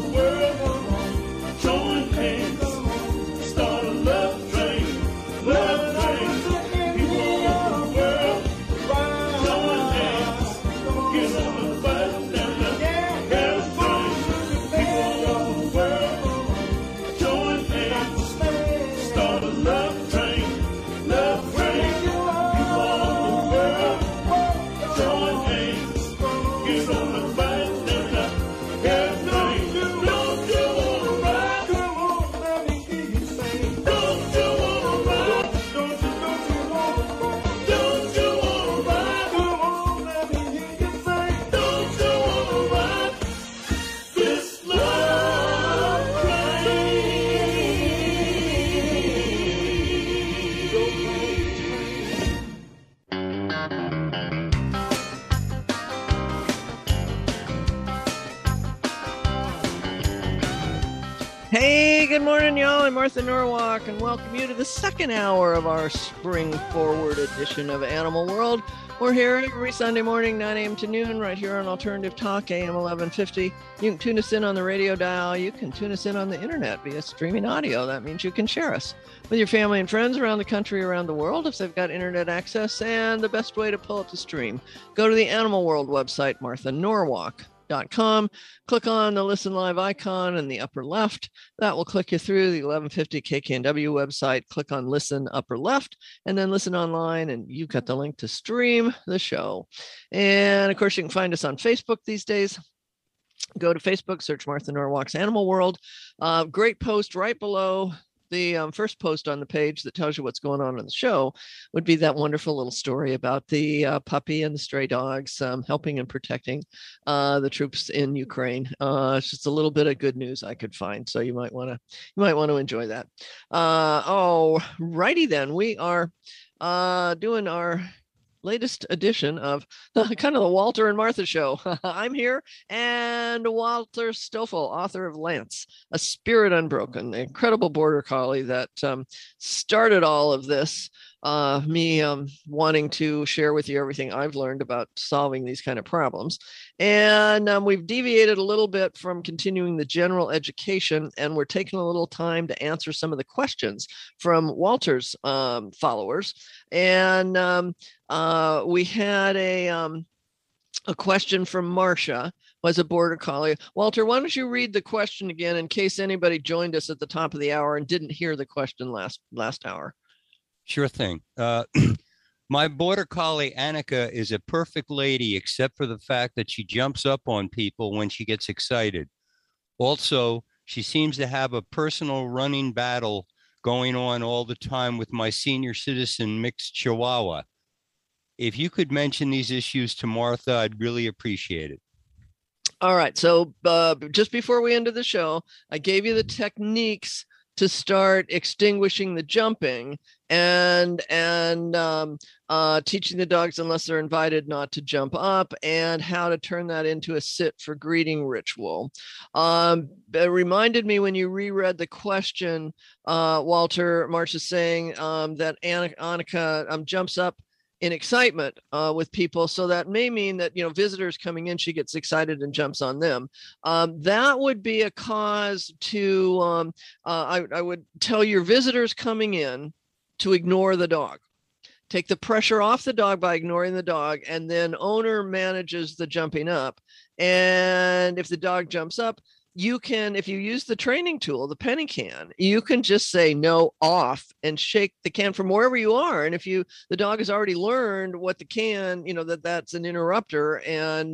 Hey, good morning, y'all. I'm Martha Norwalk, and welcome you to the second hour of our spring forward edition of Animal World. We're here every Sunday morning, 9 a.m. to noon, right here on Alternative Talk, AM 1150. You can tune us in on the radio dial. You can tune us in on the internet via streaming audio. That means you can share us with your family and friends around the country, around the world, if they've got internet access. And the best way to pull up the stream, go to the Animal World website, marthanorwalk.com. Click on the Listen Live icon in the upper left. That will click you through the 1150 KKNW website. Click on Listen upper left, and then listen online, and you've got the link to stream the show. And of course, you can find us on Facebook these days. Go to Facebook, search Martha Norwalk's Animal World. Great post right below the first post on the page that tells you what's going on in the show would be that wonderful little story about the puppy and the stray dogs helping and protecting the troops in Ukraine. It's just a little bit of good news I could find, so you might want to enjoy that. Righty then, we are doing our latest edition of kind of the Walter and Martha show. I'm here, and Walter Stoffel, author of Lance, A Spirit Unbroken, an incredible border collie that started all of this. Me wanting to share with you everything I've learned about solving these kind of problems. And we've deviated a little bit from continuing the general education, and we're taking a little time to answer some of the questions from Walter's followers. And we had a question from Marcia, was a border collie. Walter, why don't you read the question again in case anybody joined us at the top of the hour and didn't hear the question last hour? Sure thing. My border collie, Annika, is a perfect lady, except for the fact that she jumps up on people when she gets excited. Also, she seems to have a personal running battle going on all the time with my senior citizen mixed Chihuahua. If you could mention these issues to Martha, I'd really appreciate it. All right. So just before we ended the show, I gave you the techniques to start extinguishing the jumping and teaching the dogs, unless they're invited, not to jump up, and how to turn that into a sit for greeting ritual. It reminded me when you reread the question, Walter, Marcia's saying that Annika jumps up in excitement with people. So that may mean that, visitors coming in, she gets excited and jumps on them. That would be a cause to, I would tell your visitors coming in to ignore the dog. Take the pressure off the dog by ignoring the dog, and then owner manages the jumping up. And if the dog jumps up, you can, if you use the training tool, the penny can, you can just say no, off, and shake the can from wherever you are. And if the dog has already learned what the can, that's an interrupter, and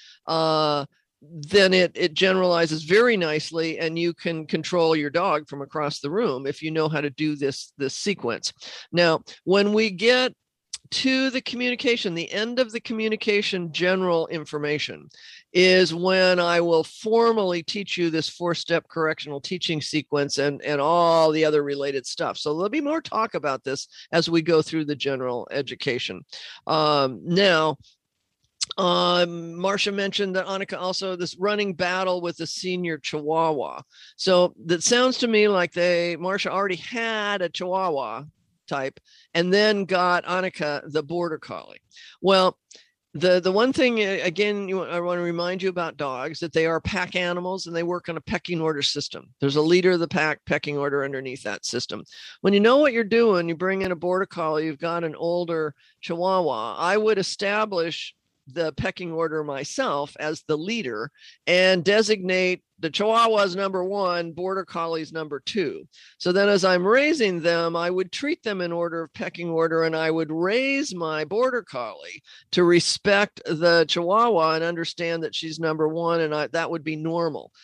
then it generalizes very nicely, and you can control your dog from across the room if you know how to do this sequence. Now, when we get to the communication, the end of the communication general information is when I will formally teach you this 4-step correctional teaching sequence and all the other related stuff. So there'll be more talk about this as we go through the general education. Now, Marcia mentioned that Annika also this running battle with the senior Chihuahua. So that sounds to me like Marcia already had a Chihuahua type and then got Annika the border collie. Well, The one thing again, I want to remind you about dogs that they are pack animals and they work on a pecking order system. There's a leader of the pack, pecking order underneath that system. When you know what you're doing, you bring in a border collie, you've got an older Chihuahua. I would establish the pecking order myself as the leader and designate the Chihuahuas number one, border collies number two. So then as I'm raising them, I would treat them in order of pecking order, and I would raise my border collie to respect the Chihuahua and understand that she's number one, and that would be normal.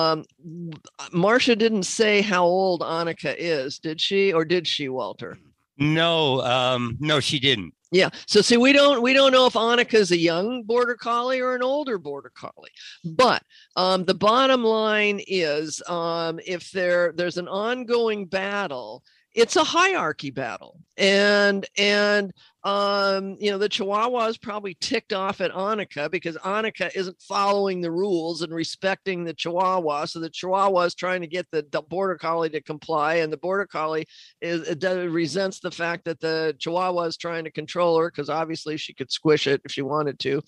Marcia didn't say how old Annika is, did she? Or did she, Walter? No, she didn't. Yeah. So see, we don't know if Annika is a young border collie or an older border collie. But the bottom line is, if there's an ongoing battle, it's a hierarchy battle, and the Chihuahua is probably ticked off at Annika because Annika isn't following the rules and respecting the Chihuahua. So the Chihuahua is trying to get the border collie to comply, and the border collie resents the fact that the Chihuahua is trying to control her because obviously she could squish it if she wanted to.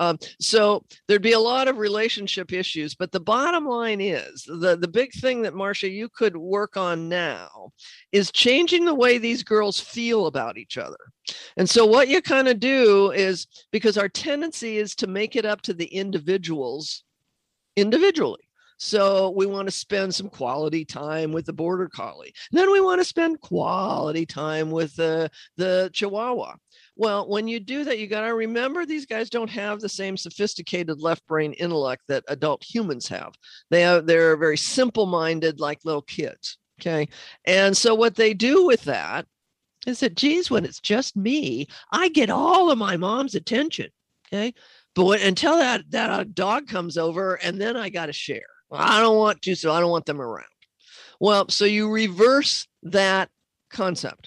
So there'd be a lot of relationship issues. But the bottom line is the big thing that Marcia, you could work on now is changing the way these girls feel about each other. And so what you kind of do is, because our tendency is to make it up to the individuals individually. So we want to spend some quality time with the border collie. Then we want to spend quality time with the Chihuahua. Well, when you do that, you got to remember these guys don't have the same sophisticated left brain intellect that adult humans have. They're very simple-minded, like little kids. Okay. And so what they do with that is that, geez, when it's just me, I get all of my mom's attention. Okay. But until that dog comes over, and then I got to share. I don't want to, so I don't want them around. Well, so you reverse that concept.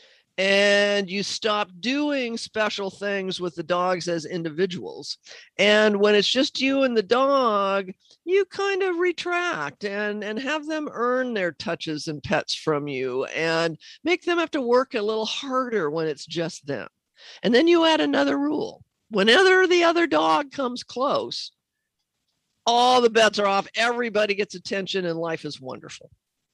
And you stop doing special things with the dogs as individuals. And when it's just you and the dog, you kind of retract and have them earn their touches and pets from you and make them have to work a little harder when it's just them. And then you add another rule. Whenever the other dog comes close, all the bets are off. Everybody gets attention and life is wonderful.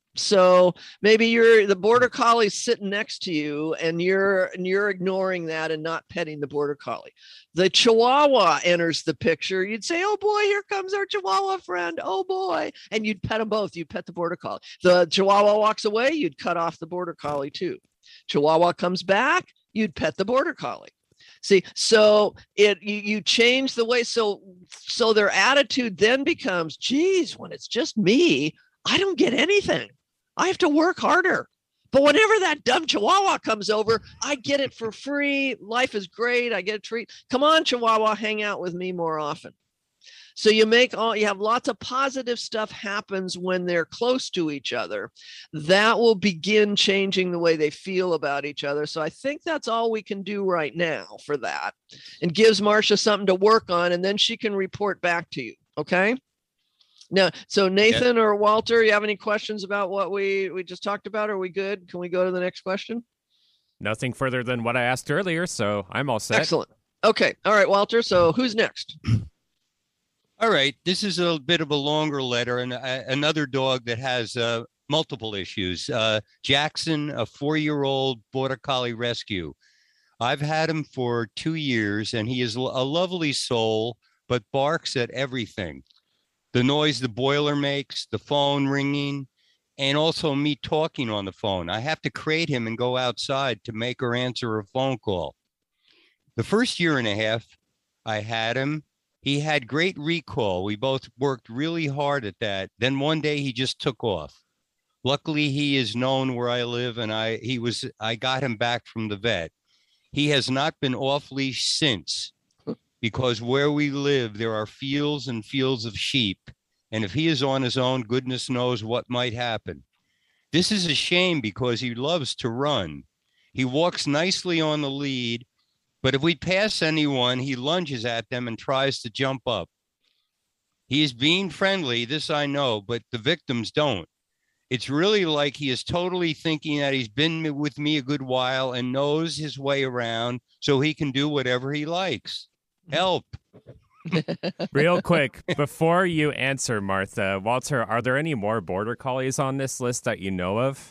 So maybe the border collie sitting next to you and you're ignoring that and not petting the border collie. The Chihuahua enters the picture. You'd say, oh boy, here comes our Chihuahua friend. Oh boy. And you'd pet them both. You'd pet the border collie. The Chihuahua walks away. You'd cut off the border collie too. Chihuahua comes back. You'd pet the border collie. See, so you change the way. So their attitude then becomes, geez, when it's just me, I don't get anything. I have to work harder. But whenever that dumb Chihuahua comes over, I get it for free. Life is great. I get a treat. Come on, Chihuahua, hang out with me more often. So you have lots of positive stuff happens when they're close to each other. That will begin changing the way they feel about each other. So I think that's all we can do right now for that. And gives Marcia something to work on, and then she can report back to you. Okay? Now, so Nathan or Walter, you have any questions about what we just talked about? Are we good? Can we go to the next question? Nothing further than what I asked earlier, so I'm all set. Excellent. Okay. All right, Walter. So who's next? All right. This is a bit of a longer letter, and another dog that has multiple issues. Jackson, a 4-year-old border collie rescue. I've had him for 2 years, and he is a lovely soul, but barks at everything. The noise the boiler makes, the phone ringing, and also me talking on the phone. I have to crate him and go outside to make or answer a phone call. The first year and a half I had him, he had great recall. We both worked really hard at that. Then one day he just took off. Luckily, he is known where I live, and I got him back from the vet. He has not been off leash since. Because where we live, there are fields and fields of sheep. And if he is on his own, goodness knows what might happen. This is a shame because he loves to run. He walks nicely on the lead, but if we pass anyone, he lunges at them and tries to jump up. He is being friendly, this I know, but the victims don't. It's really like he is totally thinking that he's been with me a good while and knows his way around so he can do whatever he likes. Help. Real quick, before you answer, Martha, Walter, are there any more border collies on this list that you know of?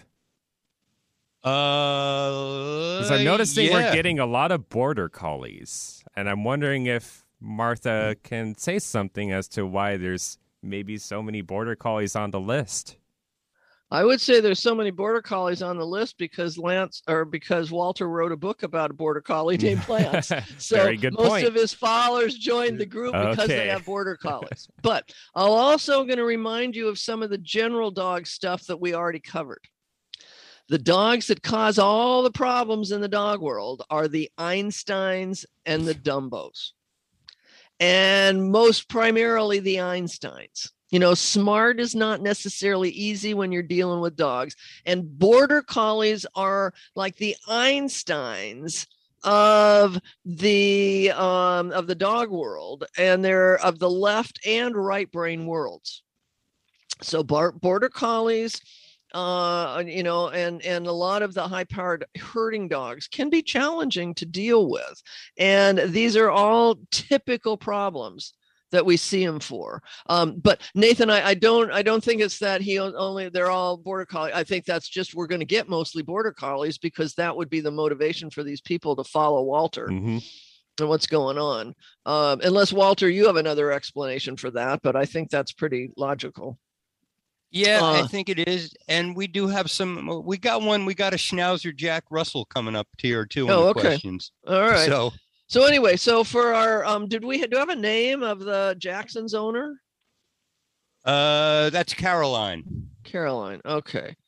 Because I'm noticing we're getting a lot of border collies, and I'm wondering if Martha can say something as to why there's maybe so many border collies on the list. I would say there's so many border collies on the list because Walter wrote a book about a border collie named Lance. So Very good most point. of his followers joined the group because they have border collies. But I'm also going to remind you of some of the general dog stuff that we already covered. The dogs that cause all the problems in the dog world are the Einsteins and the Dumbos. And most primarily the Einsteins. You know, smart is not necessarily easy when you're dealing with dogs. And border collies are like the Einsteins of the dog world, and they're of the left and right brain worlds. So border collies, you know, and a lot of the high-powered herding dogs can be challenging to deal with. And these are all typical problems that we see him for. But Nathan, I don't think it's that they're all border collie. I think that's just, we're going to get mostly border collies because that would be the motivation for these people to follow Walter and what's going on. Unless Walter, you have another explanation for that, but I think that's pretty logical. Yeah, I think it is. And we do have we got a Schnauzer Jack Russell coming up here too. Questions. All right. So anyway, so for our, do we have a name of the Jackson's owner? That's Caroline. Caroline. Okay.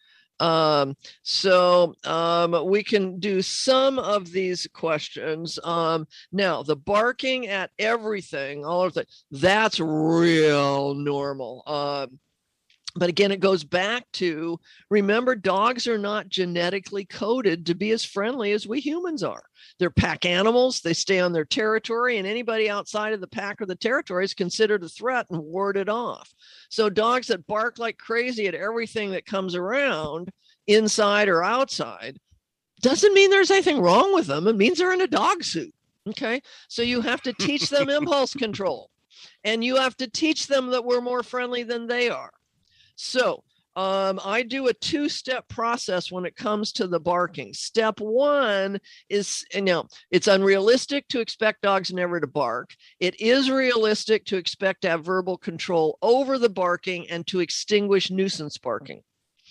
So we can do some of these questions. Now the barking at everything, all of that, that's real normal. But again, it goes back to, remember, dogs are not genetically coded to be as friendly as we humans are. They're pack animals. They stay on their territory, and anybody outside of the pack or the territory is considered a threat and warded off. So dogs that bark like crazy at everything that comes around, inside or outside, doesn't mean there's anything wrong with them. It means they're in a dog suit. Okay. So you have to teach them impulse control, and you have to teach them that we're more friendly than they are. So I do a two-step process when it comes to the barking. Step one is, it's unrealistic to expect dogs never to bark. It is realistic to expect to have verbal control over the barking and to extinguish nuisance barking.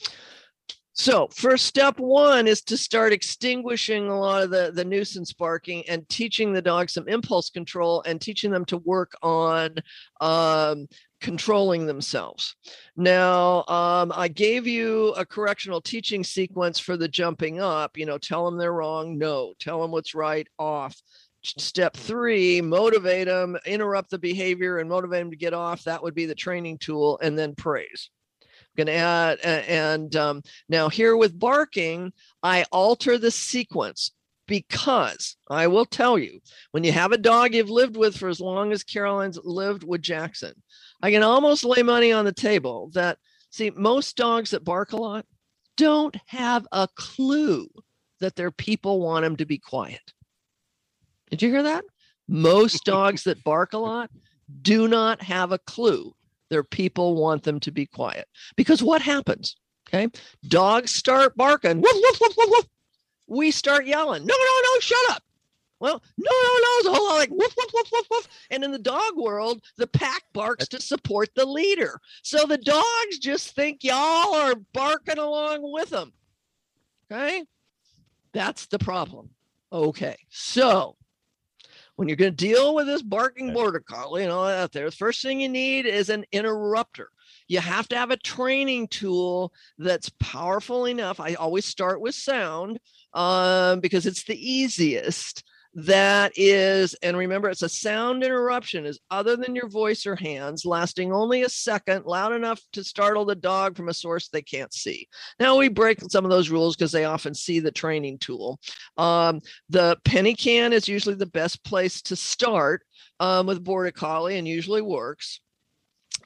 So first step one is to start extinguishing a lot of the nuisance barking and teaching the dog some impulse control and teaching them to work on controlling themselves. Now, I gave you a correctional teaching sequence for the jumping up, tell them they're wrong, no, tell them what's right, off. Step three, motivate them, interrupt the behavior and motivate them to get off. That would be the training tool, and then praise. Going to add, and now here with barking, I alter the sequence because I will tell you, when you have a dog you've lived with for as long as Caroline's lived with Jackson, I can almost lay money on the table that, see, most dogs that bark a lot don't have a clue that their people want them to be quiet. Did you hear that? Most dogs that bark a lot do not have a clue their people want them to be quiet. Because what happens? Okay, dogs start barking. Woof, woof, woof, woof, woof. We start yelling. No, shut up. Well, no, it's a whole lot like woof, woof, woof, woof, woof. And in the dog world, the pack barks to support the leader. So the dogs just think y'all are barking along with them. Okay, that's the problem. Okay, so when you're going to deal with this barking border collie and all that out there, the first thing you need is an interrupter. You have to have a training tool that's powerful enough. I always start with sound because it's the easiest. That is, and remember, it's a sound interruption is other than your voice or hands, lasting only a second, loud enough to startle the dog from a source they can't see. Now we break some of those rules because they often see the training tool. The penny can is usually the best place to start with border collie and usually works.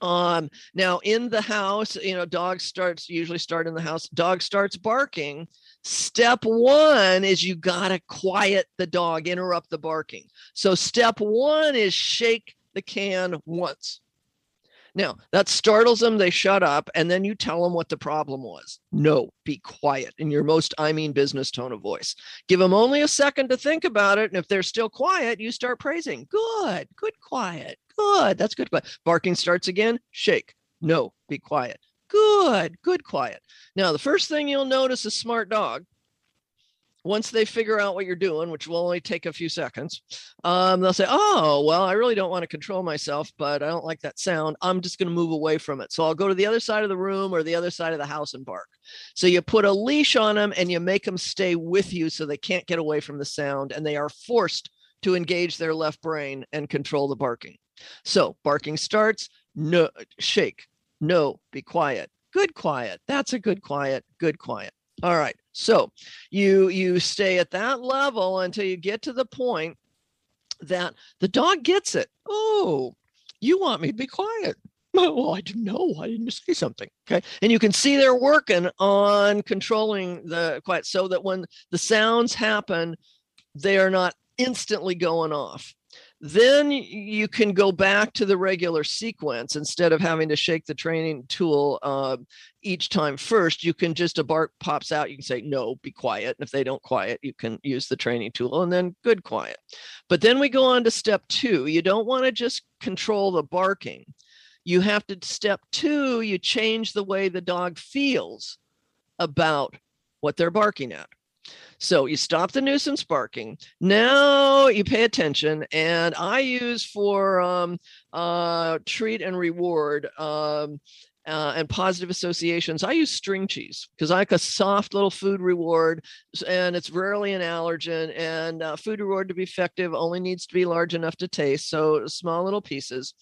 Now in the house, dogs usually start in the house. Dog starts barking. Step one is you got to quiet the dog, interrupt the barking. So step one is shake the can once. Now, that startles them. They shut up. And then you tell them what the problem was. No, be quiet in your most business tone of voice. Give them only a second to think about it. And if they're still quiet, you start praising. Good, quiet. Good, that's good. Barking starts again. Shake. No, be quiet. Good, quiet. Now, the first thing you'll notice is smart dog. Once they figure out what you're doing, which will only take a few seconds, they'll say, oh, well, I really don't want to control myself, but I don't like that sound. I'm just going to move away from it. So I'll go to the other side of the room or the other side of the house and bark. So you put a leash on them and you make them stay with you so they can't get away from the sound, and they are forced to engage their left brain and control the barking. So barking starts, no, shake, no, be quiet, good, quiet. That's a good, quiet, good, quiet. All right. So you stay at that level until you get to the point that the dog gets it. Oh, you want me to be quiet. Well, I didn't know. I didn't say something. Okay. And you can see they're working on controlling the quiet so that when the sounds happen, they are not instantly going off. Then you can go back to the regular sequence instead of having to shake the training tool each time first. You can just, a bark pops out, you can say, no, be quiet. And if they don't quiet, you can use the training tool and then good, quiet. But then we go on to step two. You don't want to just control the barking. You have to, step two, you change the way the dog feels about what they're barking at. So you stop the nuisance barking. Now you pay attention, and I use for treat and reward and positive associations, I use string cheese because I like a soft little food reward, and it's rarely an allergen. And food reward to be effective only needs to be large enough to taste, so small little pieces.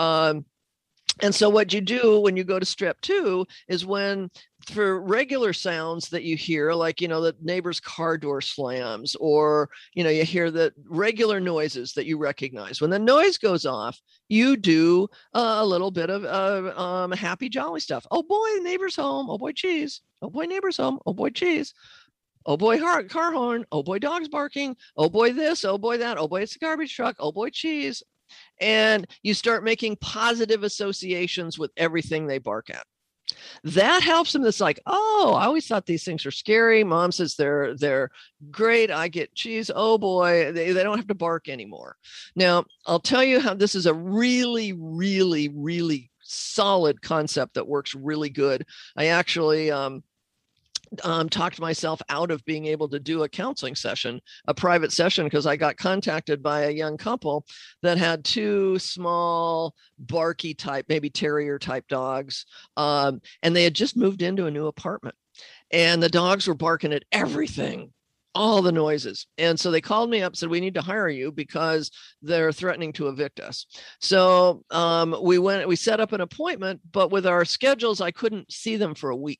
And so what you do when you go to step two is when, for regular sounds that you hear, like, the neighbor's car door slams, or, you hear the regular noises that you recognize. When the noise goes off, you do a little bit of happy, jolly stuff. Oh boy, neighbor's home. Oh boy, cheese. Oh boy, neighbor's home. Oh boy, cheese. Oh boy, car horn. Oh boy, dog's barking. Oh boy, this. Oh boy, that. Oh boy, it's a garbage truck. Oh boy, cheese. And you start making positive associations with everything they bark at. That helps them. It's like, oh, I always thought these things are scary. Mom says they're great. I get cheese. Oh boy, they don't have to bark anymore. Now, I'll tell you how this is a really, really, really solid concept that works really good. I actually talked myself out of being able to do a counseling session, a private session, because I got contacted by a young couple that had two small barky type, maybe terrier type dogs. And they had just moved into a new apartment, and the dogs were barking at everything, all the noises. And so they called me up, said, we need to hire you because they're threatening to evict us. So we set up an appointment, but with our schedules, I couldn't see them for a week.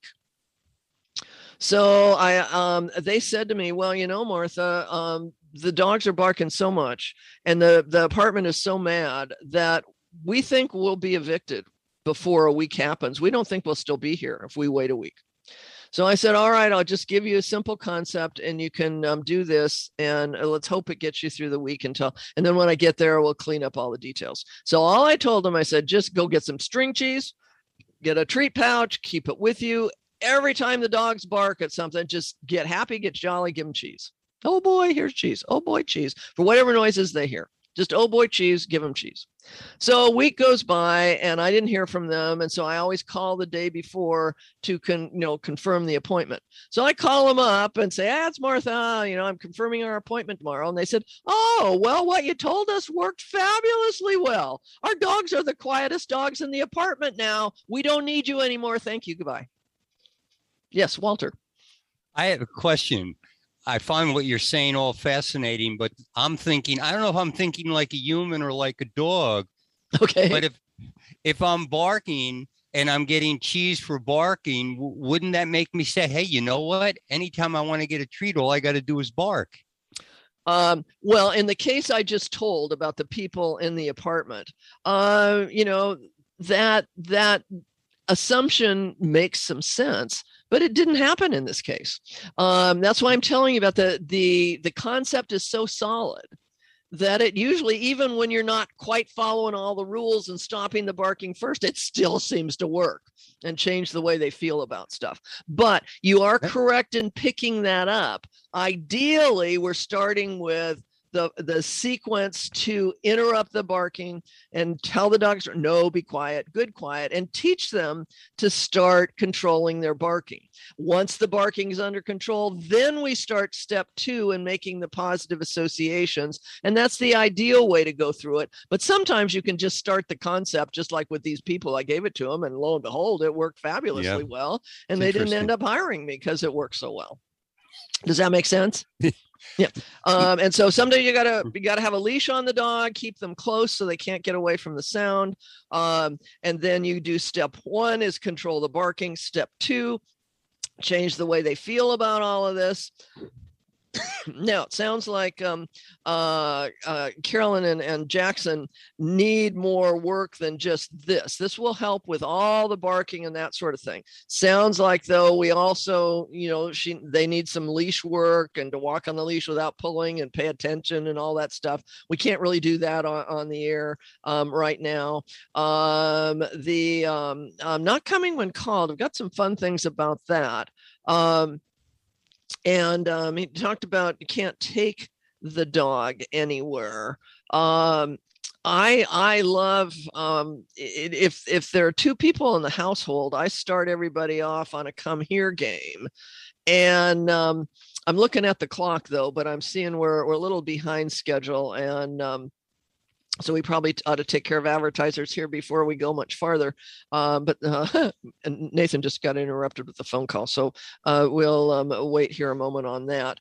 So they said to me, well, Martha, the dogs are barking so much and the apartment is so mad that we think we'll be evicted before a week happens. We don't think we'll still be here if we wait a week. So I said, all right, I'll just give you a simple concept and you can do this, and let's hope it gets you through the week and then when I get there, we'll clean up all the details. So all I told them, I said, just go get some string cheese, get a treat pouch, keep it with you. Every time the dogs bark at something, just get happy, get jolly, give them cheese. Oh boy, here's cheese. Oh boy, cheese. For whatever noises they hear. Just, oh boy, cheese, give them cheese. So a week goes by and I didn't hear from them. And so I always call the day before to confirm the appointment. So I call them up and say, it's Martha, I'm confirming our appointment tomorrow. And they said, oh, well, what you told us worked fabulously well. Our dogs are the quietest dogs in the apartment now. We don't need you anymore. Thank you. Goodbye. Yes, Walter. I have a question. I find what you're saying all fascinating, but I'm thinking, I don't know if I'm thinking like a human or like a dog. Okay. But if I'm barking and I'm getting cheese for barking, wouldn't that make me say, hey, you know what? Anytime I want to get a treat, all I got to do is bark. Well, in the case I just told about the people in the apartment, that assumption makes some sense, but it didn't happen in this case. That's why I'm telling you about the concept is so solid that it usually, even when you're not quite following all the rules and stopping the barking first, it still seems to work and change the way they feel about stuff. But you are correct in picking that up. Ideally, we're starting with the sequence to interrupt the barking and tell the dogs, no, be quiet, good quiet, and teach them to start controlling their barking. Once the barking is under control, then we start step 2 and making the positive associations. And that's the ideal way to go through it. But sometimes you can just start the concept, just like with these people. I gave it to them, and lo and behold, it worked fabulously well. And they didn't end up hiring me because it worked so well. Does that make sense? Yeah. And so someday you gotta have a leash on the dog, keep them close so they can't get away from the sound. And then you do step 1 is control the barking. Step 2, change the way they feel about all of this. Now, it sounds like Carolyn and Jackson need more work than just this. This will help with all the barking and that sort of thing. Sounds like, though, we also, they need some leash work and to walk on the leash without pulling and pay attention and all that stuff. We can't really do that on the air right now. Not coming when called. I've got some fun things about that. And he talked about you can't take the dog anywhere. I love if there are 2 people in the household, I start everybody off on a come here game. And I'm looking at the clock though, but I'm seeing we're a little behind schedule. And so we probably ought to take care of advertisers here before we go much farther. But Nathan just got interrupted with the phone call. So we'll wait here a moment on that.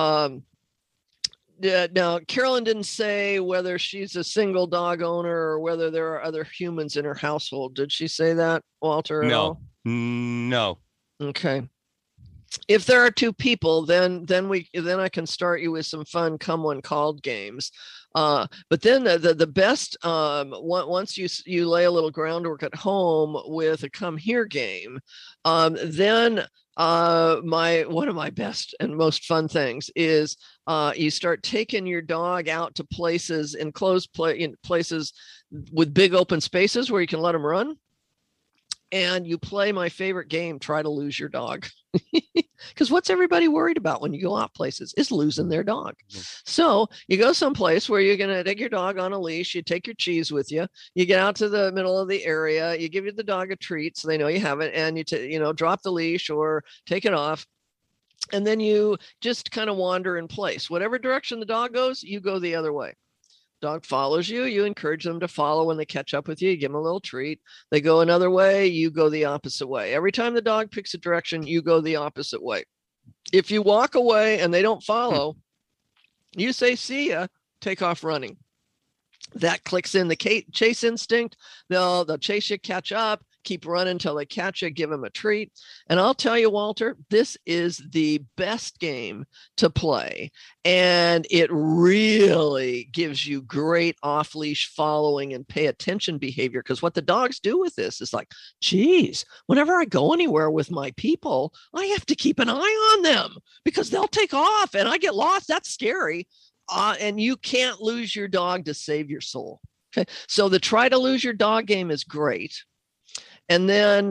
Now, Carolyn didn't say whether she's a single dog owner or whether there are other humans in her household. Did she say that, Walter? No. No. Okay. If there are 2 people, then I can start you with some fun come when called games. But then the best, once you lay a little groundwork at home with a come here game, then one of my best and most fun things is you start taking your dog out to places, enclosed places with big open spaces where you can let them run. And you play my favorite game, Try to Lose Your Dog. Because what's everybody worried about when you go out places is losing their dog. So you go someplace where you're going to take your dog on a leash. You take your cheese with you. You get out to the middle of the area. You give the dog a treat so they know you have it. And you drop the leash or take it off. And then you just kind of wander in place. Whatever direction the dog goes, you go the other way. Dog follows you, you encourage them to follow. When they catch up with you give them a little treat. They go another way, you go the opposite way. Every time the dog picks a direction, you go the opposite way. If you walk away and they don't follow, you say, see ya, take off running. That clicks in the chase instinct. They'll chase you, catch up, keep running until they catch you, give them a treat. And I'll tell you, Walter, this is the best game to play. And it really gives you great off-leash following and pay attention behavior. Because what the dogs do with this is like, geez, whenever I go anywhere with my people, I have to keep an eye on them because they'll take off and I get lost. That's scary. And you can't lose your dog to save your soul. Okay. So the Try to Lose Your Dog game is great. And then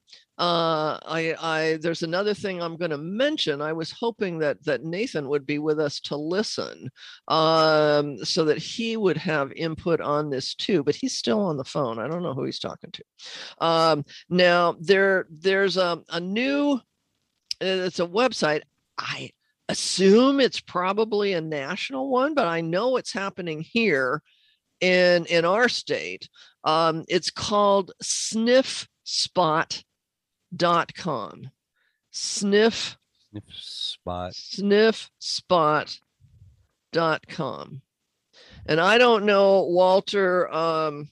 there's another thing I'm going to mention. I was hoping that Nathan would be with us to listen so that he would have input on this too, but he's still on the phone. I don't know who he's talking to. Now there's a new, it's a website. I assume it's probably a national one, but I know it's happening here in our state. It's called sniffspot.com. Sniffspot.com. And I don't know, Walter,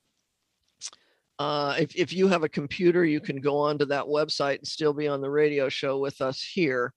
if you have a computer, you can go onto that website and still be on the radio show with us here.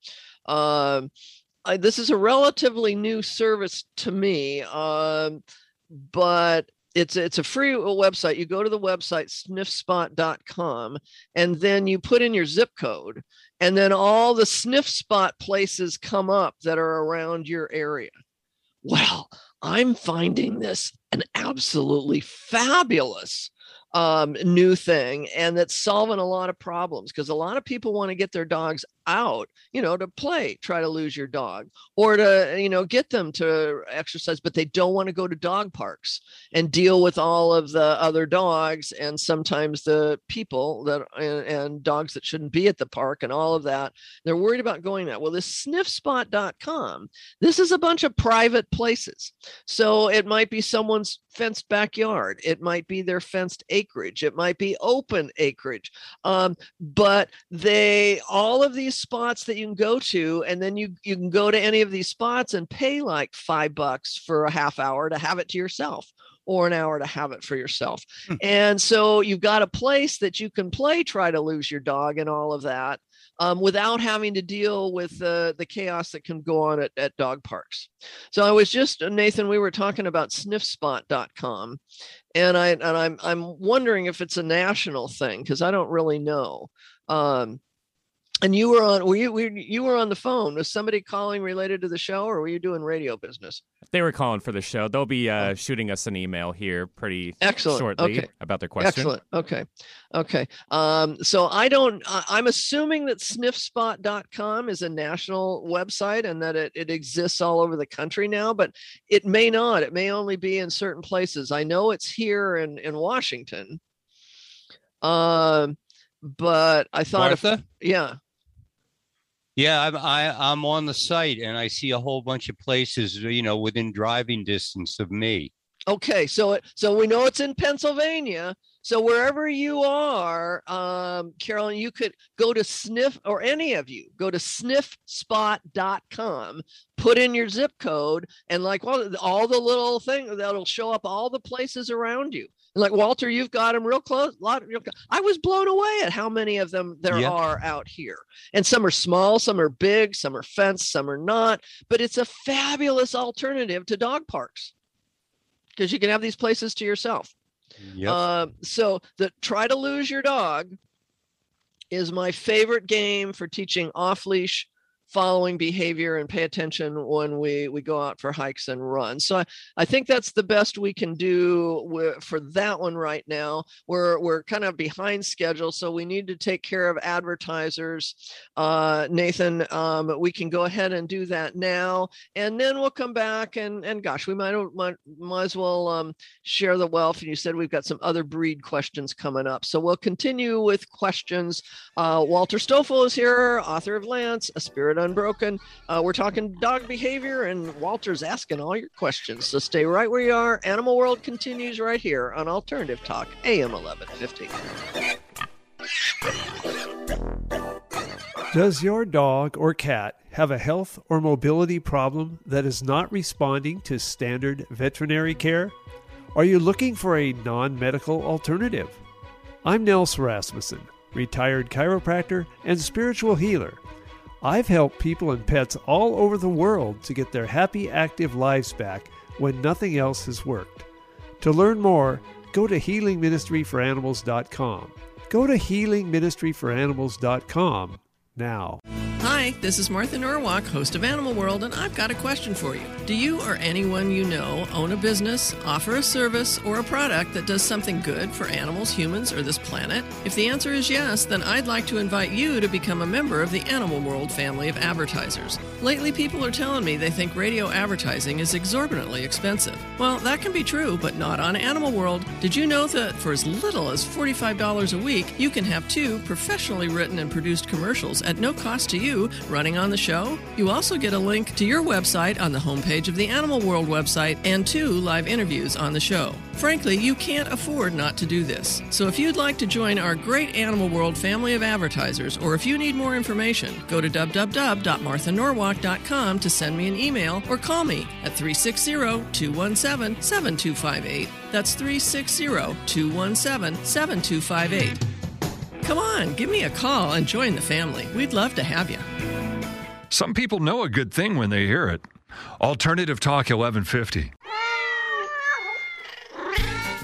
This is a relatively new service to me, but it's a free website. You go to the website sniffspot.com, and then you put in your zip code, and then all the sniff spot places come up that are around your area. Well, I'm finding this an absolutely fabulous new thing, and that's solving a lot of problems, because a lot of people want to get their dogs out, to play, try to lose your dog, or to, get them to exercise, but they don't want to go to dog parks and deal with all of the other dogs and sometimes the people and dogs that shouldn't be at the park and all of that. They're worried about going that. Well, this sniffspot.com, this is a bunch of private places. So it might be someone's fenced backyard. It might be their fenced acreage. It might be open acreage. But all of these spots that you can go to, and then you can go to any of these spots and pay like $5 for a half hour to have it to yourself, or an hour to have it for yourself. And so you've got a place that you can try to lose your dog and all of that, without having to deal with the chaos that can go on at dog parks. So I was just, Nathan, we were talking about sniffspot.com, and I'm wondering if it's a national thing, because I don't really know. And you were on, you were on the phone. Was somebody calling related to the show, or were you doing radio business? They were calling for the show. They'll be shooting us an email here pretty shortly about their question. Excellent. Okay. So I'm assuming that sniffspot.com is a national website, and that it exists all over the country now, but it may not. It may only be in certain places. I know it's here in Washington. But I thought, Martha? Yeah, I'm on the site, and I see a whole bunch of places, within driving distance of me. Okay, so we know it's in Pennsylvania. So wherever you are, Carolyn, you could go to Sniff, or any of you, go to sniffspot.com, put in your zip code, and all the little things that'll show up, all the places around you. Like, Walter, you've got them real close. I was blown away at how many of them there are out here. And some are small, some are big, some are fenced, some are not. But it's a fabulous alternative to dog parks, because you can have these places to yourself. Yep. So the Try to Lose Your Dog is my favorite game for teaching off-leash following behavior and pay attention when we go out for hikes and runs. So I think that's the best we can do for that one right now. We're kind of behind schedule, so we need to take care of advertisers. Nathan, we can go ahead and do that now, and then we'll come back and gosh, we might as well share the wealth. And you said we've got some other breed questions coming up, so we'll continue with questions. Walter Stoffel is here, author of Lance, A Spirit Unbroken. We're talking dog behavior, and Walter's asking all your questions. So stay right where you are. Animal World continues right here on Alternative Talk, AM 1150. Does your dog or cat have a health or mobility problem that is not responding to standard veterinary care? Are you looking for a non-medical alternative? I'm Nels Rasmussen, retired chiropractor and spiritual healer. I've helped people and pets all over the world to get their happy, active lives back when nothing else has worked. To learn more, go to healingministryforanimals.com. Go to healingministryforanimals.com now. Hi, this is Martha Norwalk, host of Animal World, and I've got a question for you. Do you or anyone you know own a business, offer a service, or a product that does something good for animals, humans, or this planet? If the answer is yes, then I'd like to invite you to become a member of the Animal World family of advertisers. Lately, people are telling me they think radio advertising is exorbitantly expensive. Well, that can be true, but not on Animal World. Did you know that for as little as $45 a week, you can have 2 professionally written and produced commercials at no cost to you running on the show? You also get a link to your website on the homepage of the Animal World website and 2 live interviews on the show. Frankly, you can't afford not to do this. So if you'd like to join our great Animal World family of advertisers, or if you need more information, go to www.marthanorwalk.com to send me an email or call me at 360-217-7258. That's 360-217-7258. Come on, give me a call and join the family. We'd love to have you. Some people know a good thing when they hear it. Alternative Talk 1150.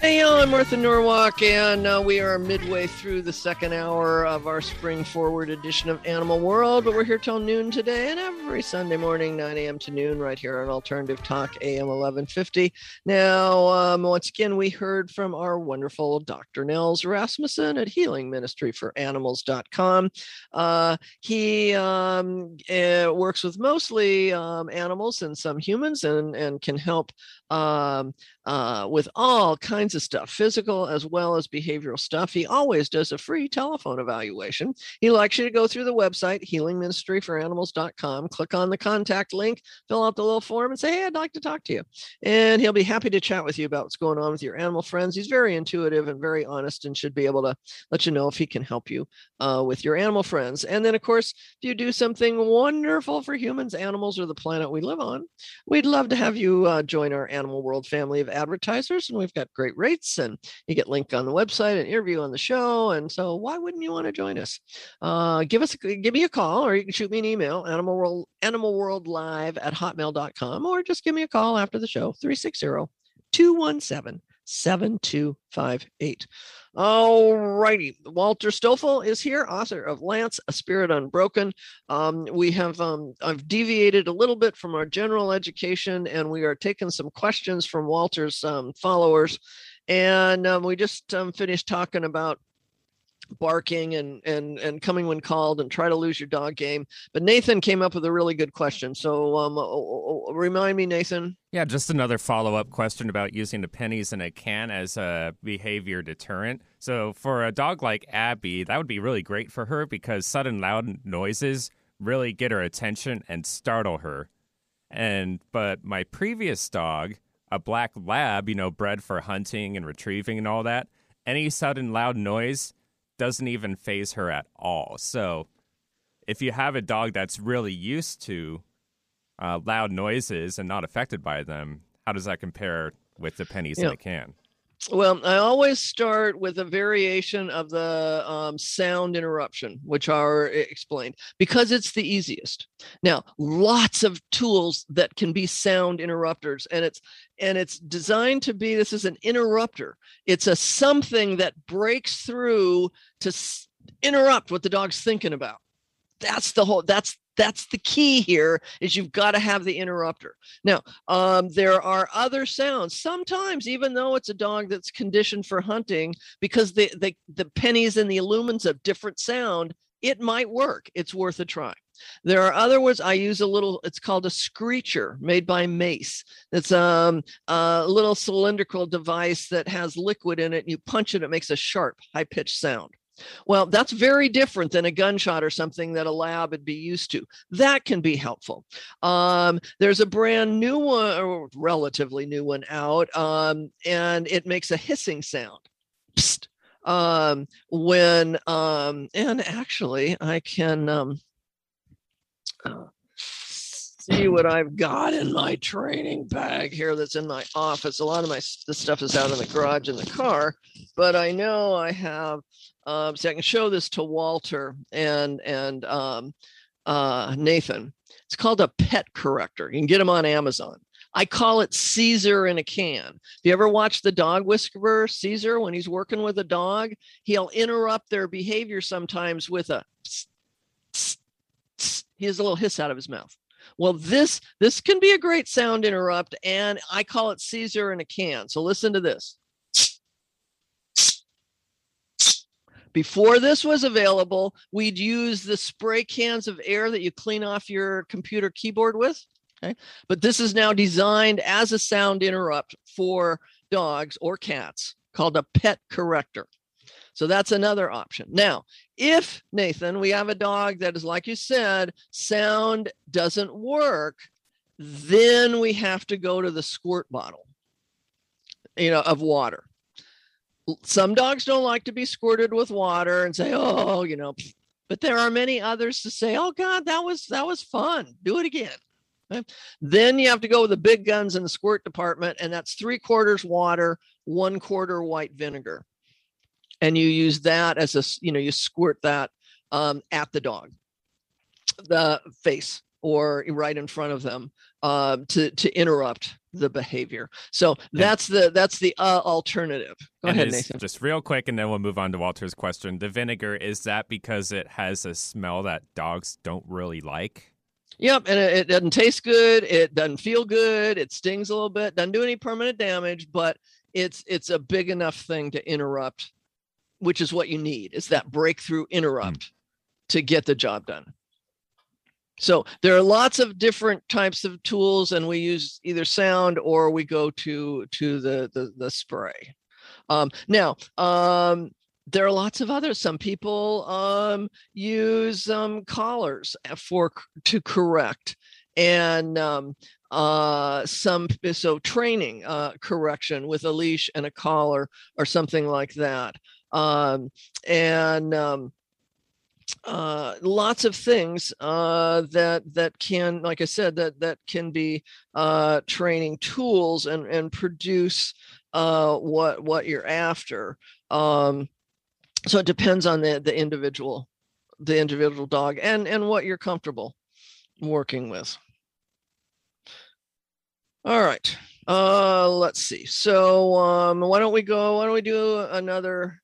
Hey, y'all, I'm Martha Norwalk, and we are midway through the second hour of our spring forward edition of Animal World, but we're here till noon today, and every Sunday morning, 9 a.m. to noon, right here on Alternative Talk, AM 1150. Now, once again, we heard from our wonderful Dr. Nels Rasmussen at healingministryforanimals.com. He works with mostly animals and some humans, and can help with all kinds of stuff, physical as well as behavioral stuff. He always does a free telephone evaluation. He likes you to go through the website, healingministryforanimals.com, click on the contact link, fill out the little form, and say, hey, I'd like to talk to you. And he'll be happy to chat with you about what's going on with your animal friends. He's very intuitive and very honest, and should be able to let you know if he can help you with your animal friends. And then, of course, if you do something wonderful for humans, animals, or the planet we live on, we'd love to have you join our Animal World family of advertisers, and we've got great rates, and you get linked on the website, an interview on the show. And so why wouldn't you want to join us? Give me a call, or you can shoot me an email, animalworldlive@hotmail.com, or just give me a call after the show, 360-217-7258. All righty. Walter Stoffel is here, author of Lance, A Spirit Unbroken. I've deviated a little bit from our general education, and we are taking some questions from Walter's followers. And we just finished talking about barking and coming when called and try to lose your dog game. But Nathan came up with a really good question. So remind me, Nathan. Yeah, just another follow-up question about using the pennies in a can as a behavior deterrent. So for a dog like Abby, that would be really great for her because sudden loud noises really get her attention and startle her. But my previous dog, a black lab, bred for hunting and retrieving and all that, any sudden loud noise doesn't even faze her at all. So if you have a dog that's really used to loud noises and not affected by them, how does that compare with the pennies in a can? Well, I always start with a variation of the sound interruption, which are explained, because it's the easiest. Now, lots of tools that can be sound interrupters, and it's designed to be, this is an interrupter. It's a something that breaks through to interrupt what the dog's thinking about. That's the key here, is you've got to have the interrupter. Now, there are other sounds. Sometimes, even though it's a dog that's conditioned for hunting, because the pennies and the illumins have different sound, it might work. It's worth a try. There are other words. I use it's called a screecher made by Mace. It's a little cylindrical device that has liquid in it. And you punch it, it makes a sharp, high-pitched sound. Well, that's very different than a gunshot or something that a lab would be used to. That can be helpful. There's a brand new one, or relatively new one out, and it makes a hissing sound. Psst. And actually, I can see what I've got in my training bag here that's in my office. A lot of the stuff is out in the garage in the car, but I know I have. So I can show this to Walter and Nathan. It's called a pet corrector. You can get them on Amazon. I call it Caesar in a can. If you ever watch the dog whisperer, Caesar, when he's working with a dog, he'll interrupt their behavior sometimes with a psst, psst, psst. He has a little hiss out of his mouth. Well, this can be a great sound interrupt, and I call it Caesar in a can. So listen to this. Before this was available, we'd use the spray cans of air that you clean off your computer keyboard with. Okay? But this is now designed as a sound interrupt for dogs or cats, called a pet corrector. So that's another option. Now, if, Nathan, we have a dog that is, like you said, sound doesn't work, then we have to go to the squirt bottle, of water. Some dogs don't like to be squirted with water and say, oh, but there are many others to say, oh God, that was fun. Do it again. Okay? Then you have to go with the big guns in the squirt department, and that's 3/4 water, 1/4 white vinegar. And you use that as you squirt that at the dog, the face. or right in front of them to interrupt the behavior. So that's the alternative. Go ahead, Nathan. Just real quick, and then we'll move on to Walter's question. The vinegar, is that because it has a smell that dogs don't really like? Yep, and it doesn't taste good. It doesn't feel good. It stings a little bit. Doesn't do any permanent damage, but it's a big enough thing to interrupt, which is what you need. Is that breakthrough interrupt to get the job done. So there are lots of different types of tools, and we use either sound or we go to the spray. Now, there are lots of others. Some people use collars to correct, and training correction with a leash and a collar or something like that, lots of things that can, like I said, that can be training tools and produce what you're after. So it depends on the individual dog and what you're comfortable working with. All right. Let's see. So why don't we do another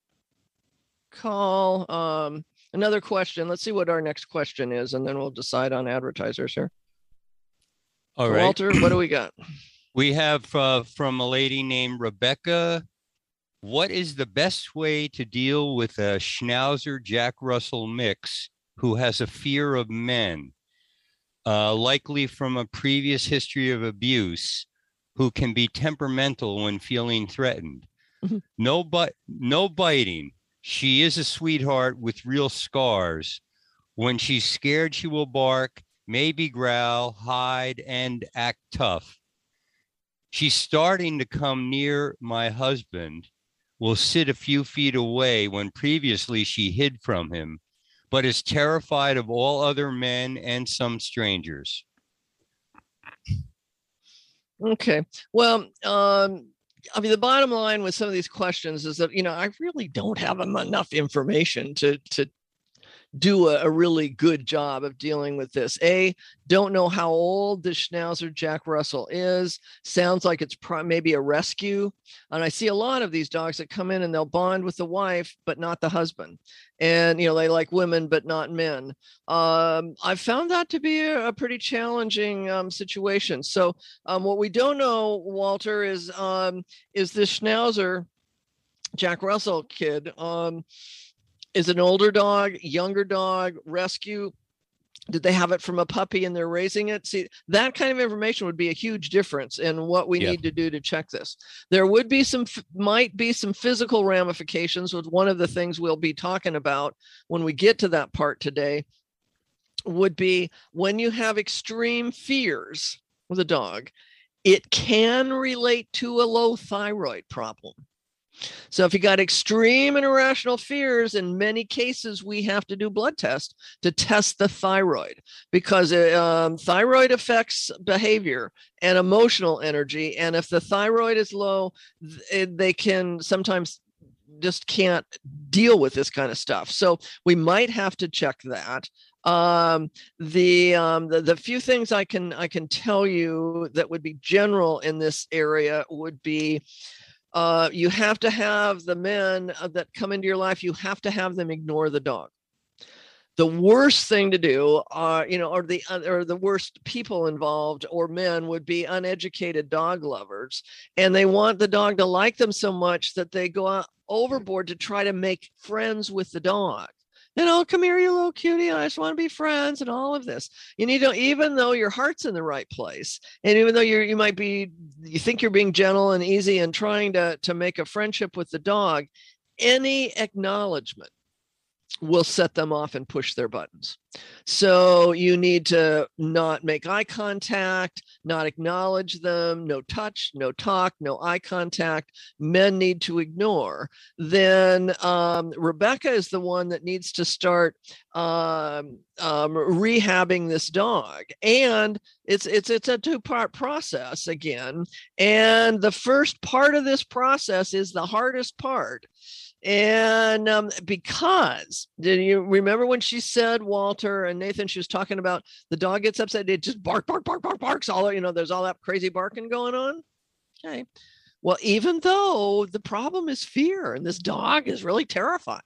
call? Another question. Let's see what our next question is, and then we'll decide on advertisers here. All right. Walter, what do we got? We have from a lady named Rebecca. What is the best way to deal with a Schnauzer Jack Russell mix who has a fear of men, likely from a previous history of abuse, who can be temperamental when feeling threatened? Mm-hmm. No biting. She is a sweetheart with real scars. When she's scared, she will bark, maybe growl, hide, and act tough. She's starting to come near my husband, will sit a few feet away when previously she hid from him, but is terrified of all other men and some strangers. Okay. Well, I mean, the bottom line with some of these questions is that, I really don't have enough information to do a really good job of dealing with this. Don't know how old the Schnauzer Jack Russell is. Sounds like it's maybe a rescue. And I see a lot of these dogs that come in and they'll bond with the wife, but not the husband. And, they like women, but not men. I've found that to be a pretty challenging situation. So what we don't know, Walter, is this Schnauzer Jack Russell kid, is an older dog, younger dog, rescue? Did they have it from a puppy and they're raising it? See, that kind of information would be a huge difference in what we need to do to check this. There would be might be some physical ramifications, with one of the things we'll be talking about when we get to that part today, would be when you have extreme fears with a dog, it can relate to a low thyroid problem. So if you got extreme and irrational fears, in many cases, we have to do blood tests to test the thyroid, because thyroid affects behavior and emotional energy. And if the thyroid is low, they can sometimes just can't deal with this kind of stuff. So we might have to check that. The few things I can tell you that would be general in this area would be, you have to have the men that come into your life, you have to have them ignore the dog. The worst thing to do, or the worst people involved or men would be uneducated dog lovers. And they want the dog to like them so much that they go out overboard to try to make friends with the dog. Come here, you little cutie, I just want to be friends, and all of this. You need to, even though your heart's in the right place, and even though you think you're being gentle and easy and trying to make a friendship with the dog, any acknowledgement will set them off and push their buttons. So you need to not make eye contact, not acknowledge them, no touch, no talk, no eye contact. Men need to ignore. Then Rebecca is the one that needs to start rehabbing this dog. And it's a two-part process again. And the first part of this process is the hardest part. And because, did you remember when she said, Walter and Nathan, she was talking about the dog gets upset, it just barks all, there's all that crazy barking going on. Okay. Well, even though the problem is fear and this dog is really terrified,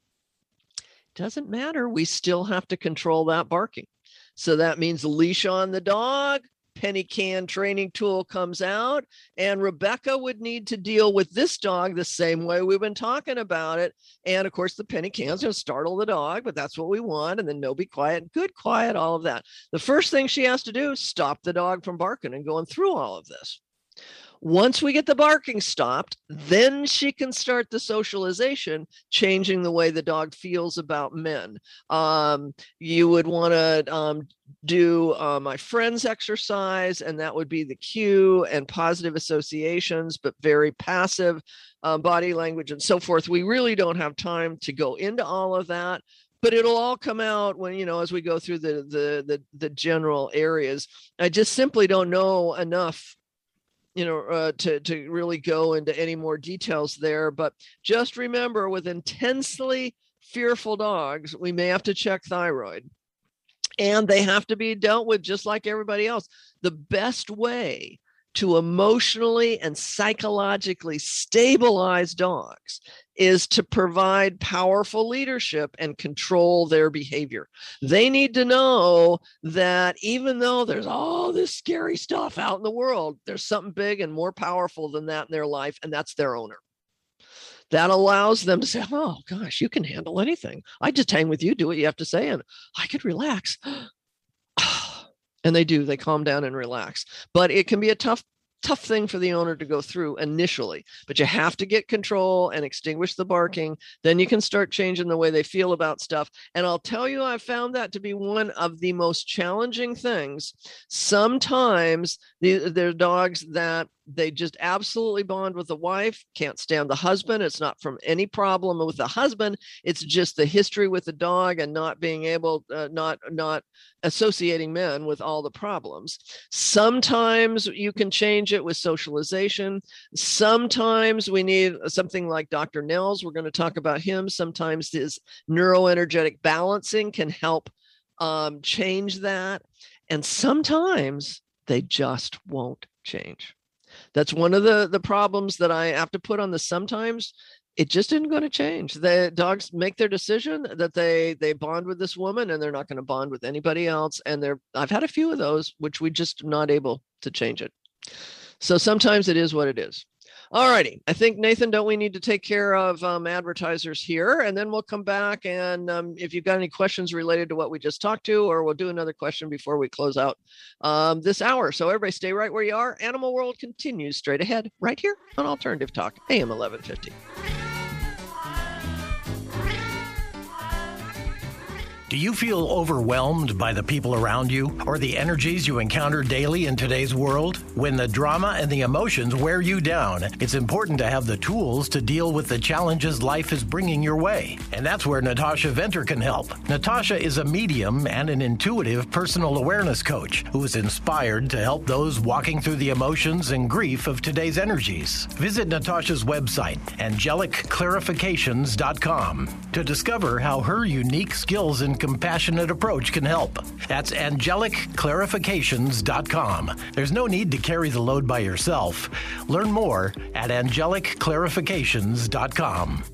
doesn't matter. We still have to control that barking. So that means leash on the dog, penny can training tool comes out, and Rebecca would need to deal with this dog the same way we've been talking about it. And of course, the penny can's going to startle the dog, but that's what we want. And then no, be quiet, good, quiet, all of that. The first thing she has to do is stop the dog from barking and going through all of this. Once we get the barking stopped, then she can start the socialization, changing the way the dog feels about men. You would want to do my friends exercise, and that would be the cue and positive associations, but very passive body language and so forth. We really don't have time to go into all of that, but it'll all come out when, as we go through the general areas. I just simply don't know enough to really go into any more details there. But just remember, with intensely fearful dogs, we may have to check thyroid, and they have to be dealt with just like everybody else. The best way to emotionally and psychologically stabilize dogs is to provide powerful leadership and control their behavior. They need to know that even though there's all this scary stuff out in the world, there's something big and more powerful than that in their life, and that's their owner. That allows them to say, oh gosh, you can handle anything. I just hang with you, do what you have to say, and I could relax. And they do, they calm down and relax. But it can be a tough thing for the owner to go through initially, but you have to get control and extinguish the barking. Then you can start changing the way they feel about stuff. And I'll tell you, I found that to be one of the most challenging things. Sometimes there are dogs that they just absolutely bond with the wife, can't stand the husband. It's not from any problem with the husband. It's just the history with the dog and not being able, not associating men with all the problems. Sometimes you can change it with socialization. Sometimes we need something like Dr. Nels. We're going to talk about him. Sometimes his neuroenergetic balancing can help change that. And sometimes they just won't change. That's one of the problems that I have to put on the sometimes. It just isn't going to change. The dogs make their decision that they bond with this woman, and they're not going to bond with anybody else. And I've had a few of those, which we just not able to change it. So sometimes it is what it is. All righty. I think, Nathan, don't we need to take care of advertisers here? And then we'll come back. And if you've got any questions related to what we just talked to, or we'll do another question before we close out this hour. So everybody stay right where you are. Animal World continues straight ahead right here on Alternative Talk, AM 1150. Do you feel overwhelmed by the people around you or the energies you encounter daily in today's world? When the drama and the emotions wear you down, it's important to have the tools to deal with the challenges life is bringing your way. And that's where Natasha Venter can help. Natasha is a medium and an intuitive personal awareness coach who is inspired to help those walking through the emotions and grief of today's energies. Visit Natasha's website, angelicclarifications.com, to discover how her unique skills and compassionate approach can help. That's angelicclarifications.com. There's no need to carry the load by yourself. Learn more at angelicclarifications.com.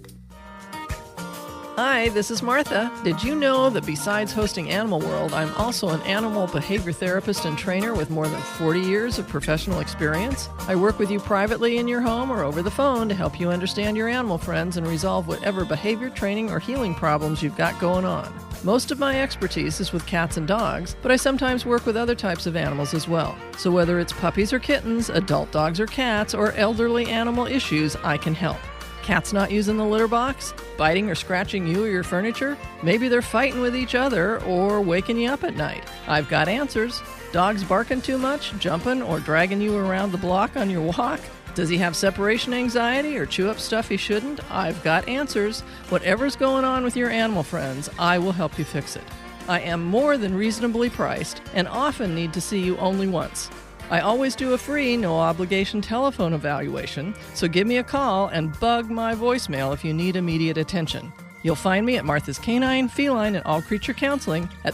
Hi, this is Martha. Did you know that besides hosting Animal World, I'm also an animal behavior therapist and trainer with more than 40 years of professional experience? I work with you privately in your home or over the phone to help you understand your animal friends and resolve whatever behavior, training, or healing problems you've got going on. Most of my expertise is with cats and dogs, but I sometimes work with other types of animals as well. So whether it's puppies or kittens, adult dogs or cats, or elderly animal issues, I can help. Cats not using the litter box? Biting or scratching you or your furniture? Maybe they're fighting with each other or waking you up at night. I've got answers. Dogs barking too much, jumping, or dragging you around the block on your walk? Does he have separation anxiety or chew up stuff he shouldn't? I've got answers. Whatever's going on with your animal friends, I will help you fix it. I am more than reasonably priced and often need to see you only once. I always do a free, no-obligation telephone evaluation, so give me a call and bug my voicemail if you need immediate attention. You'll find me at Martha's Canine, Feline, and All Creature Counseling at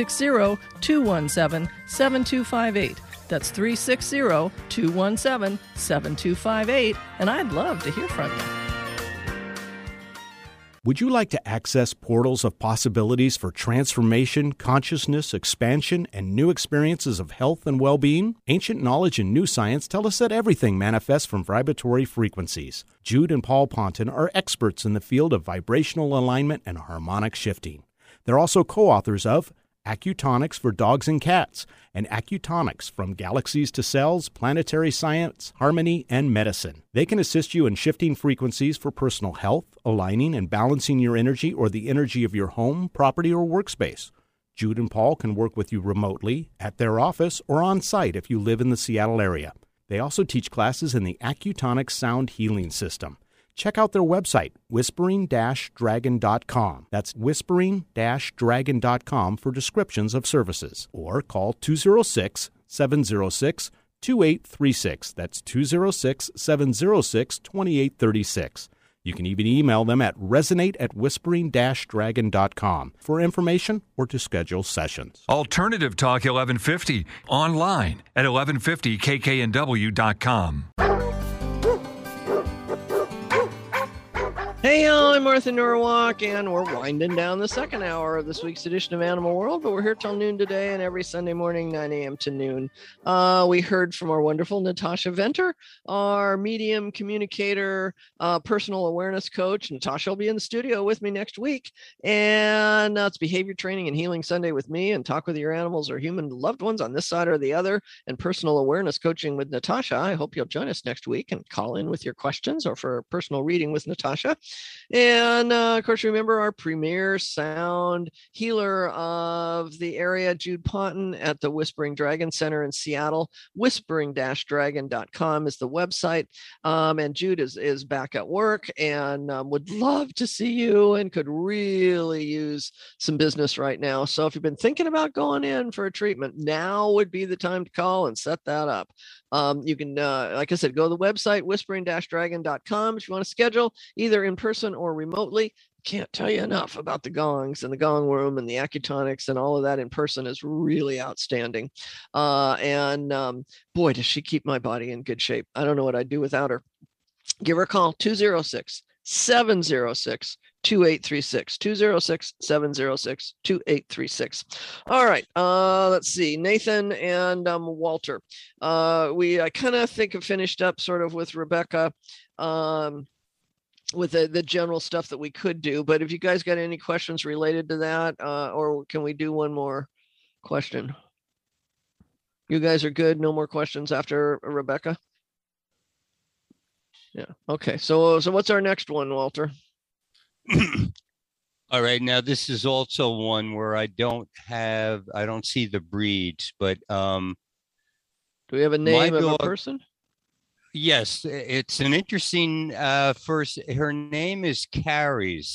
360-217-7258. That's 360-217-7258, and I'd love to hear from you. Would you like to access portals of possibilities for transformation, consciousness, expansion, and new experiences of health and well-being? Ancient knowledge and new science tell us that everything manifests from vibratory frequencies. Jude and Paul Ponton are experts in the field of vibrational alignment and harmonic shifting. They're also co-authors of Acutonics for Dogs and Cats, and Acutonics from Galaxies to Cells, Planetary Science, Harmony, and Medicine. They can assist you in shifting frequencies for personal health, aligning and balancing your energy or the energy of your home, property, or workspace. Jude and Paul can work with you remotely, at their office, or on site if you live in the Seattle area. They also teach classes in the Acutonics Sound Healing System. Check out their website, whispering-dragon.com. That's whispering-dragon.com for descriptions of services. Or call 206-706-2836. That's 206-706-2836. You can even email them at resonate@whispering-dragon.com for information or to schedule sessions. Alternative Talk 1150 online at 1150kknw.com. Hey, y'all, I'm Martha Norwalk, and we're winding down the second hour of this week's edition of Animal World, but we're here till noon today and every Sunday morning, 9 a.m. to noon. We heard from our wonderful Natasha Venter, our medium communicator, personal awareness coach. Natasha will be in the studio with me next week, and it's Behavior Training and Healing Sunday with me, and Talk with Your Animals or Human Loved Ones on this side or the other, and Personal Awareness Coaching with Natasha. I hope you'll join us next week and call in with your questions or for a personal reading with Natasha. And of course, remember our premier sound healer of the area, Jude Ponton at the Whispering Dragon Center in Seattle. Whispering-dragon.com is the website. And Jude is back at work and would love to see you and could really use some business right now. So if you've been thinking about going in for a treatment, now would be the time to call and set that up. You can, like I said, go to the website, whispering-dragon.com if you want to schedule either in person or remotely. Can't tell you enough about the gongs and the gong room and the acutonics and all of that in person is really outstanding. Boy, does she keep my body in good shape. I don't know what I'd do without her. Give her a call, 206-706-2836, 206-706-2836. All right. Let's see. Nathan and Walter. I kind of think have finished up sort of with Rebecca with the general stuff that we could do. But if you guys got any questions related to that, or can we do one more question? You guys are good. No more questions after Rebecca? Yeah. Okay. So what's our next one, Walter? All right. Now, this is also one where I don't see the breeds, but do we have a name of a person? Yes, it's an interesting first. Her name is Carys,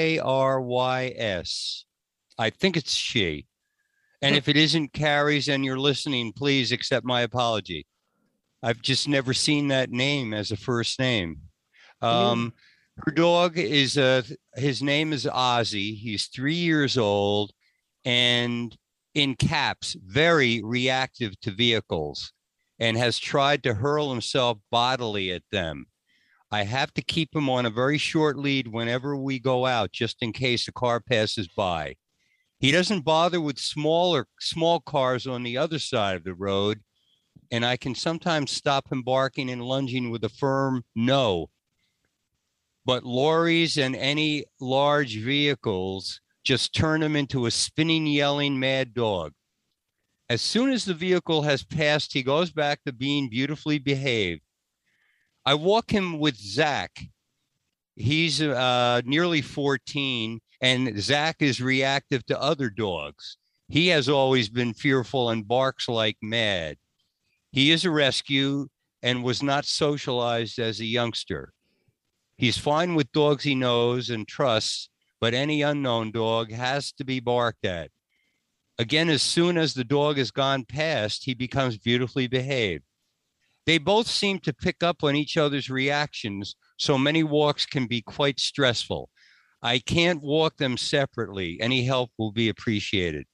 Carys. I think it's she. And if it isn't Carys and you're listening, please accept my apology. I've just never seen that name as a first name. Her dog is his name is Ozzy. He's 3 years old and in caps, very reactive to vehicles and has tried to hurl himself bodily at them. I have to keep him on a very short lead whenever we go out, just in case a car passes by. He doesn't bother with small cars on the other side of the road, and I can sometimes stop him barking and lunging with a firm no. But lorries and any large vehicles just turn him into a spinning, yelling mad dog. As soon as the vehicle has passed, he goes back to being beautifully behaved. I walk him with Zach. He's nearly 14, and Zach is reactive to other dogs. He has always been fearful and barks like mad. He is a rescue and was not socialized as a youngster. He's fine with dogs he knows and trusts, but any unknown dog has to be barked at. Again, as soon as the dog has gone past, he becomes beautifully behaved. They both seem to pick up on each other's reactions, so many walks can be quite stressful. I can't walk them separately. Any help will be appreciated.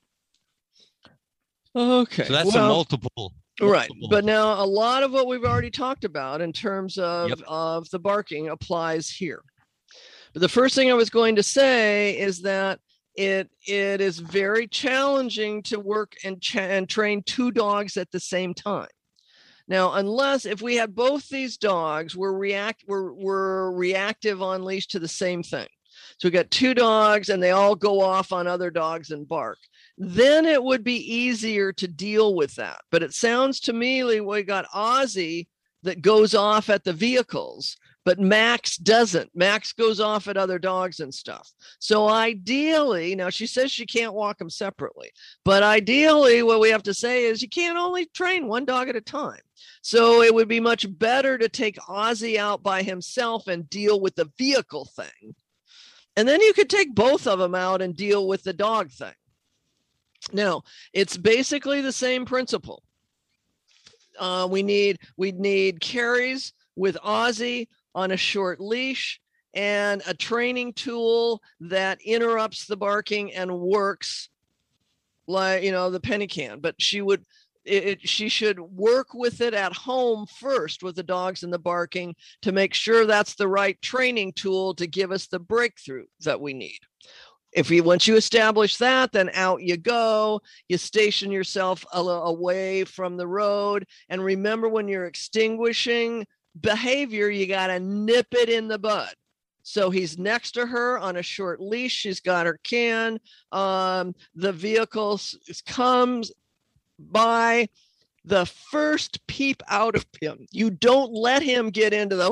Okay. So that's a multiple. Right. But now a lot of what we've already talked about in terms of, of the barking applies here. But the first thing I was going to say is that it is very challenging to work and train two dogs at the same time. Now, unless if we had both these dogs were reactive on leash to the same thing. So we got two dogs and they all go off on other dogs and bark. Then it would be easier to deal with that. But it sounds to me like we got Ozzy that goes off at the vehicles, but Max doesn't. Max goes off at other dogs and stuff. So ideally, now she says she can't walk them separately, but ideally what we have to say is you can't only train one dog at a time. So it would be much better to take Ozzy out by himself and deal with the vehicle thing. And then you could take both of them out and deal with the dog thing. Now, it's basically the same principle. We need carries with Ozzy on a short leash and a training tool that interrupts the barking and works like, the penny can. But she should work with it at home first with the dogs and the barking to make sure that's the right training tool to give us the breakthrough that we need. Once you establish that, then out you go. You station yourself away from the road. And remember, when you're extinguishing behavior, you got to nip it in the bud. So he's next to her on a short leash. She's got her can. The vehicle comes by. The first peep out of him, you don't let him get into the,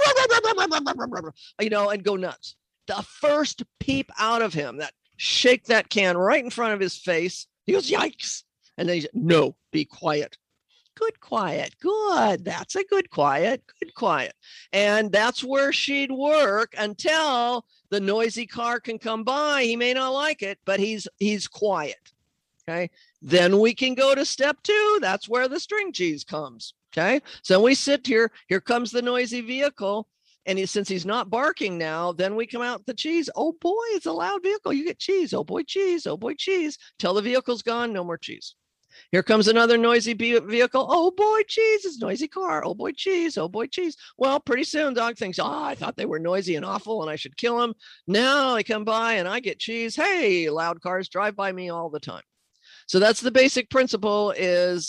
and go nuts. The first peep out of him, that shake that can right in front of his face. He goes, yikes. And then he said, no, be quiet. Good quiet. Good. That's a good quiet. Good quiet. And that's where she'd work until the noisy car can come by. He may not like it, but he's quiet. Okay. Then we can go to step 2. That's where the string cheese comes. Okay. So we sit here. Here comes the noisy vehicle. And since he's not barking now, then we come out the cheese. Oh boy, it's a loud vehicle. You get cheese. Oh boy, cheese. Oh boy, cheese. Till the vehicle's gone, no more cheese. Here comes another noisy vehicle. Oh boy, cheese. It's a noisy car. Oh boy, cheese. Oh boy, cheese. Well, pretty soon dog thinks, I thought they were noisy and awful and I should kill them. Now they come by and I get cheese. Hey, loud cars drive by me all the time. So that's the basic principle is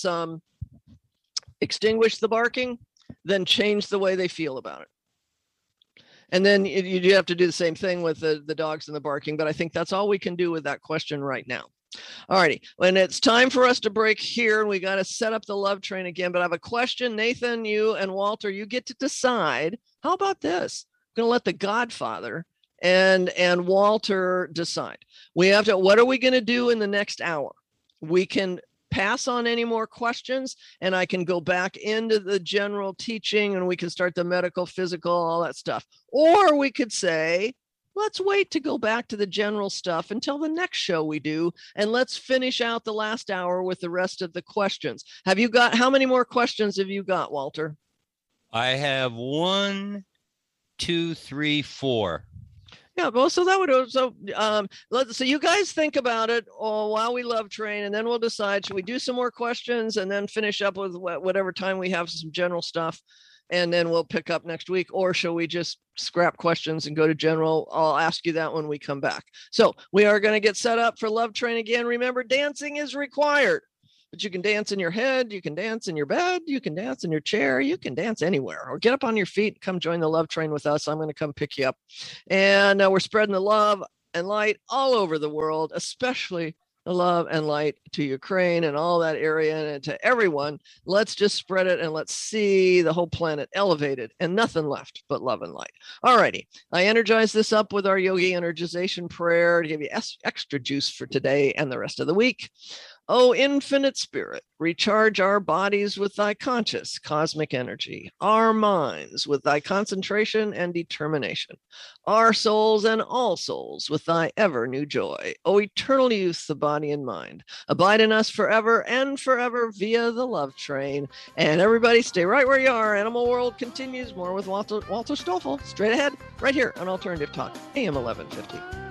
extinguish the barking, then change the way they feel about it. And then you do have to do the same thing with the dogs and the barking, but I think that's all we can do with that question right now. All righty. When it's time for us to break here, and we got to set up the love train again, but I have a question. Nathan, you and Walter, you get to decide. How about this? I'm going to let the Godfather and Walter decide. What are we going to do in the next hour? We can pass on any more questions and I can go back into the general teaching and we can start the medical, physical, all that stuff. Or we could say, let's wait to go back to the general stuff until the next show we do. And let's finish out the last hour with the rest of the questions. How many more questions have you got, Walter? I have 1, 2, 3, 4. Yeah, well, so that would so you guys think about it while we love train, and then we'll decide, should we do some more questions and then finish up with whatever time we have some general stuff, and then we'll pick up next week, or shall we just scrap questions and go to general? I'll ask you that when we come back. So we are going to get set up for love train again. Remember, dancing is required. But you can dance in your head, you can dance in your bed, you can dance in your chair, you can dance anywhere, or get up on your feet and come join the love train with us. I'm going to come pick you up. And we're spreading the love and light all over the world, especially the love and light to Ukraine and all that area and to everyone. Let's just spread it and let's see the whole planet elevated and nothing left but love and light. All righty. I energize this up with our yogi energization prayer to give you extra juice for today and the rest of the week. O infinite spirit, recharge our bodies with thy conscious cosmic energy, our minds with thy concentration and determination, our souls and all souls with thy ever new joy. O eternal youth, the body and mind, abide in us forever and forever via the love train. And everybody stay right where you are. Animal World continues. More with Walter Stoffel straight ahead, right here on Alternative Talk, AM 1150.